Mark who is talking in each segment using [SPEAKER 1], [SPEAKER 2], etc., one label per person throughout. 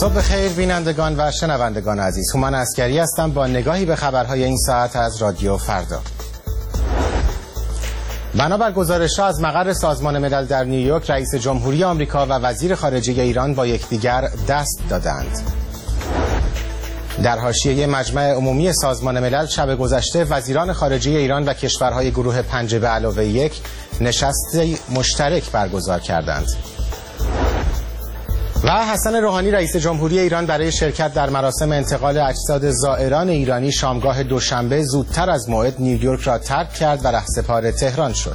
[SPEAKER 1] صبح بخیر بینندگان و شنوندگان عزیز. هومن عسکری هستم با نگاهی به خبرهای این ساعت از رادیو فردا. بنابر گزارش‌ها از مقر سازمان ملل در نیویورک، رئیس جمهوری آمریکا و وزیر خارجه ایران با یکدیگر دست دادند. در حاشیه مجمع عمومی سازمان ملل شب گذشته وزیران خارجه ایران و کشورهای گروه 5+1 نشستی مشترک برگزار کردند. و حسن روحانی رئیس جمهوری ایران برای شرکت در مراسم انتقال اجساد زائران ایرانی شامگاه دوشنبه زودتر از موعد نیویورک را ترک کرد و رهسپار تهران شد.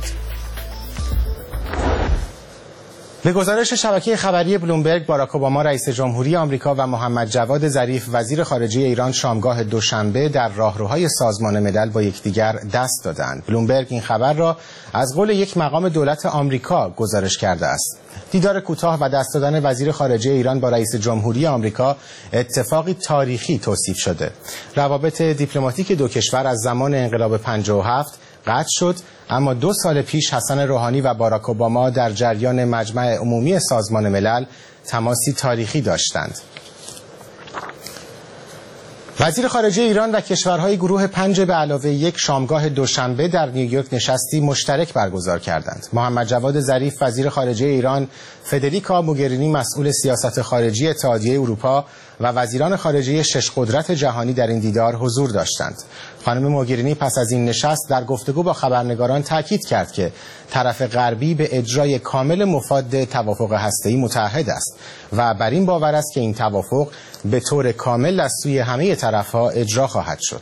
[SPEAKER 1] به گزارش شبکه خبری بلومبرگ، باراک اوباما رئیس جمهوری آمریکا و محمد جواد ظریف وزیر خارجه ایران شامگاه دوشنبه در راهروهای سازمان ملل با یکدیگر دست دادند. بلومبرگ این خبر را از قول یک مقام دولت آمریکا گزارش کرده است. دیدار کوتاه و دست دادن وزیر خارجه ایران با رئیس جمهوری آمریکا اتفاقی تاریخی توصیف شده. روابط دیپلماتیک دو کشور از زمان انقلاب 57 قطع شد، اما 2 سال پیش حسن روحانی و باراک اوباما در جریان مجمع عمومی سازمان ملل تماسی تاریخی داشتند. وزیر خارجه ایران و کشورهای گروه 5+1 شامگاه دوشنبه در نیویورک نشستی مشترک برگزار کردند. محمد جواد ظریف وزیر خارجه ایران، فدریکا موگرینی مسئول سیاست خارجی اتحادیه اروپا و وزیران خارجه 6 قدرت جهانی در این دیدار حضور داشتند. خانم موگرینی پس از این نشست در گفتگو با خبرنگاران تاکید کرد که طرف غربی به اجرای کامل مفاد توافق هسته‌ای متعهد است و بر این باور است که این توافق به طور کامل از سوی همه طرف‌ها اجرا خواهد شد.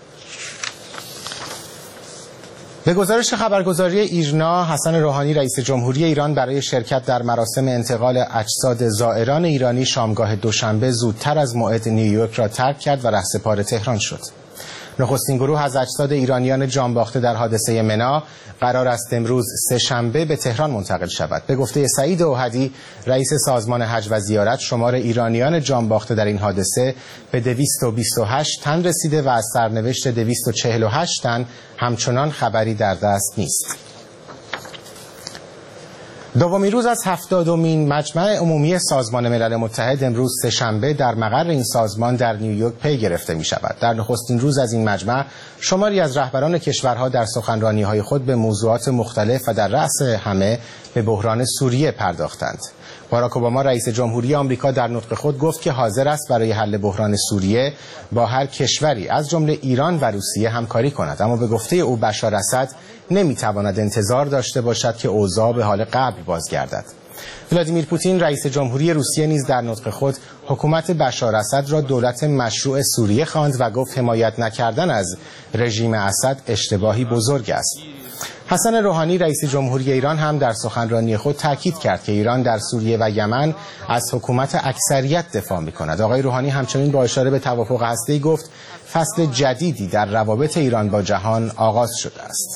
[SPEAKER 1] به گزارش خبرگزاری ایرنا، حسن روحانی رئیس جمهوری ایران برای شرکت در مراسم انتقال اجساد زائران ایرانی شامگاه دوشنبه زودتر از موعد نیویورک را ترک کرد و رهسپار تهران شد. نخستین گروه از اجساد ایرانیان جانباخته در حادثه منا قرار است امروز سه‌شنبه به تهران منتقل شود. به گفته سعید اوحدی رئیس سازمان حج و زیارت، شمار ایرانیان جانباخته در این حادثه به 228 تن رسیده و از سرنوشت 248 تن همچنان خبری در دست نیست. دومین روز از 70مین مجمع عمومی سازمان ملل متحد امروز سه‌شنبه در مقر این سازمان در نیویورک پی گرفته می شود. در نخستین روز از این مجمع شماری از رهبران کشورها در سخنرانی‌های خود به موضوعات مختلف و در رأس همه به بحران سوریه پرداختند. باراک اوباما رئیس جمهوری آمریکا در نطق خود گفت که حاضر است برای حل بحران سوریه با هر کشوری از جمله ایران و روسیه همکاری کند، اما به گفته او بشار اسد نمیتواند انتظار داشته باشد که اوضاع به حال قبل بازگردد. ولادیمیر پوتین رئیس جمهوری روسیه نیز در نطق خود حکومت بشار اسد را دولت مشروع سوریه خواند و گفت حمایت نکردن از رژیم اسد اشتباهی بزرگ است. حسن روحانی رئیس جمهوری ایران هم در سخنرانی خود تاکید کرد که ایران در سوریه و یمن از حکومت اکثریت دفاع می‌کند. آقای روحانی همچنین با اشاره به توافق هسته‌ای گفت فصل جدیدی در روابط ایران با جهان آغاز شده است.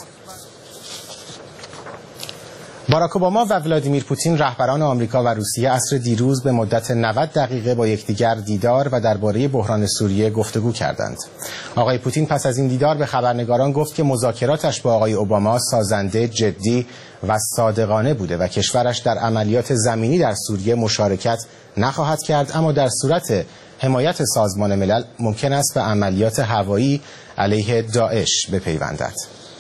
[SPEAKER 1] باراک اوباما و ولادیمیر پوتین رهبران آمریکا و روسیه عصر دیروز به مدت 90 دقیقه با یکدیگر دیدار و درباره بحران سوریه گفتگو کردند. آقای پوتین پس از این دیدار به خبرنگاران گفت که مذاکراتش با آقای اوباما سازنده، جدی و صادقانه بوده و کشورش در عملیات زمینی در سوریه مشارکت نخواهد کرد، اما در صورت حمایت سازمان ملل ممکن است به عملیات هوایی علیه داعش بپیوندد.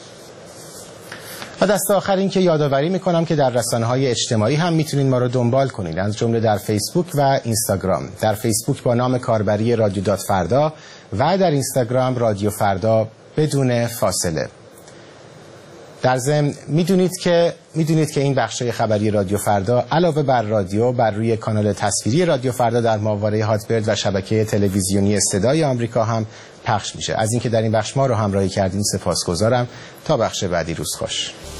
[SPEAKER 1] و دست آخر این که یادآوری میکنم که در رسانه‌های اجتماعی هم میتونید ما رو دنبال کنید، از جمله در فیسبوک و اینستاگرام. در فیسبوک با نام کاربری رادیو فردا و در اینستاگرام رادیو فردا بدون فاصله. در ضمن میدونید که این بخشای خبری رادیو فردا علاوه بر رادیو بر روی کانال تصویری رادیو فردا در ماهواره هاتبرد و شبکه تلویزیونی صدای آمریکا هم پخش میشه. از اینکه در این بخش ما رو همراهی کردین سپاسگزارم. تا بخش بعدی روز خوش.